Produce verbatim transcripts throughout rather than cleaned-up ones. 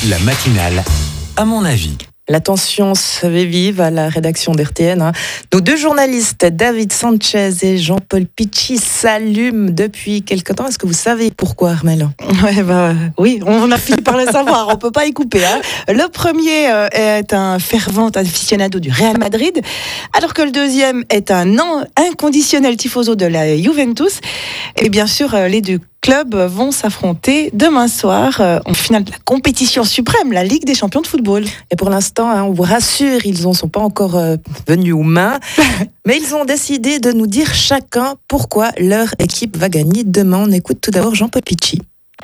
La matinale, à mon avis. La tension se fait vive à la rédaction d'R T N. Hein. Nos deux journalistes, David Sanchez et Jean-Paul Pichy, s'allument depuis quelque temps. Est-ce que vous savez pourquoi, Armelle ? Ouais, bah, oui, on a fini par le savoir, on ne peut pas y couper. Hein. Le premier euh, est un fervent aficionado du Real Madrid, alors que le deuxième est un non inconditionnel tifoso de la Juventus. Et bien sûr, euh, les deux clubs vont s'affronter demain soir euh, en finale de la compétition suprême, la Ligue des champions de football. Et pour l'instant, hein, on vous rassure, ils ne sont pas encore euh, venus aux mains, mais ils ont décidé de nous dire chacun pourquoi leur équipe va gagner demain. On écoute tout d'abord Jean-Paul Pichy.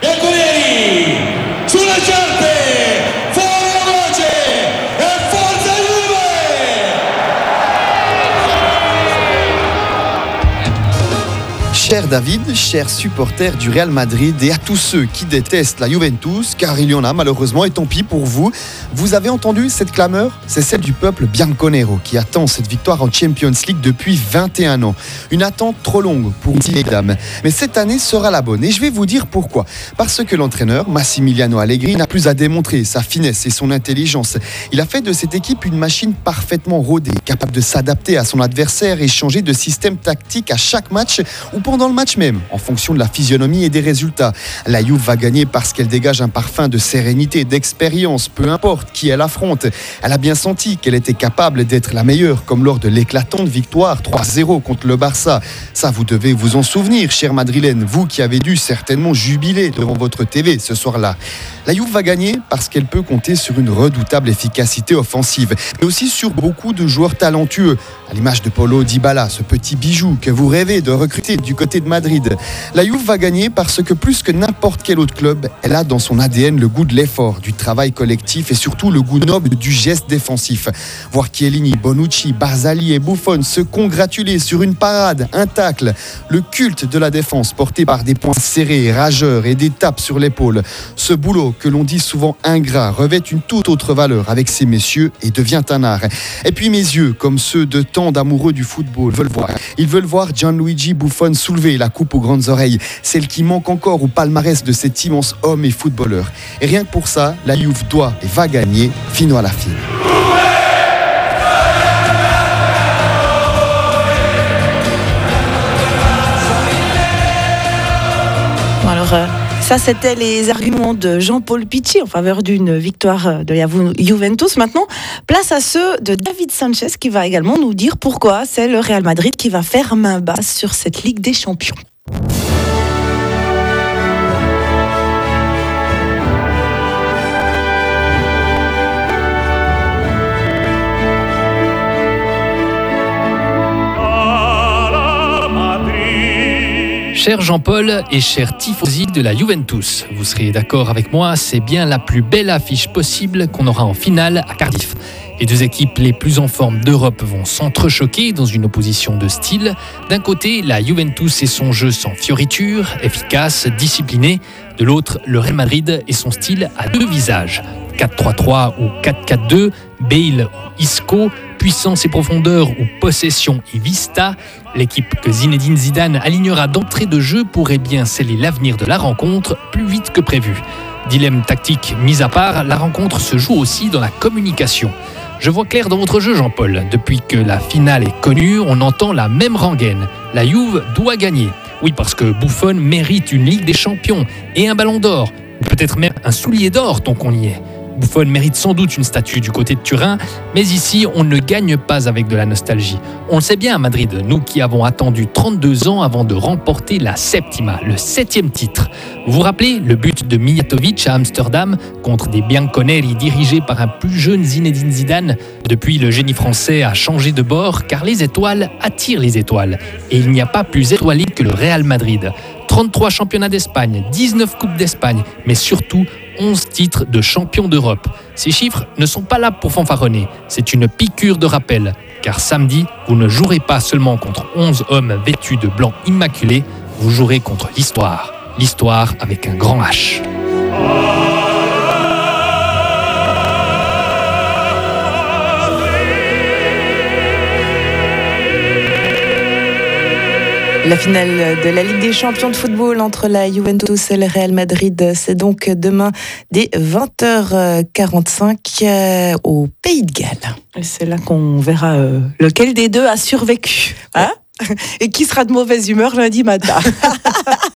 Cher David, cher supporter du Real Madrid et à tous ceux qui détestent la Juventus, car il y en a malheureusement et tant pis pour vous, vous avez entendu cette clameur ? C'est celle du peuple bianconero qui attend cette victoire en Champions League depuis vingt et un ans. Une attente trop longue pour une dame. Mais cette année sera la bonne et je vais vous dire pourquoi. Parce que l'entraîneur, Massimiliano Allegri, n'a plus à démontrer sa finesse et son intelligence. Il a fait de cette équipe une machine parfaitement rodée, capable de s'adapter à son adversaire et changer de système tactique à chaque match ou pendant dans le match même, en fonction de la physionomie et des résultats. La Juve va gagner parce qu'elle dégage un parfum de sérénité, d'expérience, peu importe qui elle affronte. Elle a bien senti qu'elle était capable d'être la meilleure, comme lors de l'éclatante victoire trois zéro contre le Barça. Ça, vous devez vous en souvenir, chers Madrilènes, vous qui avez dû certainement jubiler devant votre T V ce soir-là. La Juve va gagner parce qu'elle peut compter sur une redoutable efficacité offensive, mais aussi sur beaucoup de joueurs talentueux, à l'image de Paulo Dybala, ce petit bijou que vous rêvez de recruter du côté de Madrid. La Juve va gagner parce que plus que n'importe quel autre club, elle a dans son A D N le goût de l'effort, du travail collectif et surtout le goût noble du geste défensif. Voir Chiellini, Bonucci, Barzagli et Buffon se congratuler sur une parade, un tacle, le culte de la défense porté par des poings serrés, rageurs et des tapes sur l'épaule. Ce boulot que l'on dit souvent ingrat revêt une toute autre valeur avec ces messieurs et devient un art. Et puis mes yeux, comme ceux de tant d'amoureux du football, veulent voir. Ils veulent voir Gianluigi Buffon soulever la coupe aux grandes oreilles, celle qui manque encore au palmarès de cet immense homme et footballeur. Et rien que pour ça, la Juve doit et va gagner fino à la fin. Bon alors, euh, ça c'était les arguments de Jean-Paul Pichy en faveur d'une victoire de la Juventus. Maintenant, place à ceux de David Sanchez qui va également nous dire pourquoi c'est le Real Madrid qui va faire main basse sur cette Ligue des Champions. Cher Jean-Paul et cher tifosi de la Juventus, vous serez d'accord avec moi, c'est bien la plus belle affiche possible qu'on aura en finale à Cardiff. Les deux équipes les plus en forme d'Europe vont s'entrechoquer dans une opposition de style. D'un côté, la Juventus et son jeu sans fioriture, efficace, discipliné. De l'autre, le Real Madrid et son style à deux visages. quatre trois trois ou quatre quatre deux, Bale ou Isco, puissance et profondeur ou possession et vista. L'équipe que Zinedine Zidane alignera d'entrée de jeu pourrait bien sceller l'avenir de la rencontre plus vite que prévu. Dilemme tactique mis à part, la rencontre se joue aussi dans la communication. Je vois clair dans votre jeu, Jean-Paul. Depuis que la finale est connue, on entend la même rengaine. La Juve doit gagner. Oui, parce que Buffon mérite une Ligue des Champions et un ballon d'or. Peut-être même un soulier d'or tant qu'on y est. Buffon mérite sans doute une statue du côté de Turin, mais ici, on ne gagne pas avec de la nostalgie. On le sait bien à Madrid, nous qui avons attendu trente-deux ans avant de remporter la Septima, le septième titre. Vous vous rappelez le but de Mijatovic à Amsterdam contre des Bianconeri dirigés par un plus jeune Zinedine Zidane? Depuis, le génie français a changé de bord car les étoiles attirent les étoiles. Et il n'y a pas plus étoilé que le Real Madrid. trente-trois championnats d'Espagne, dix-neuf coupes d'Espagne, mais surtout onze titres de champion d'Europe. Ces chiffres ne sont pas là pour fanfaronner, c'est une piqûre de rappel. Car samedi, vous ne jouerez pas seulement contre onze hommes vêtus de blanc immaculé, vous jouerez contre l'histoire. L'histoire avec un grand H. La finale de la Ligue des champions de football entre la Juventus et le Real Madrid, c'est donc demain dès vingt heures quarante-cinq euh, au Pays de Galles. Et c'est là qu'on verra euh, lequel des deux a survécu. Hein ? Et qui sera de mauvaise humeur lundi matin.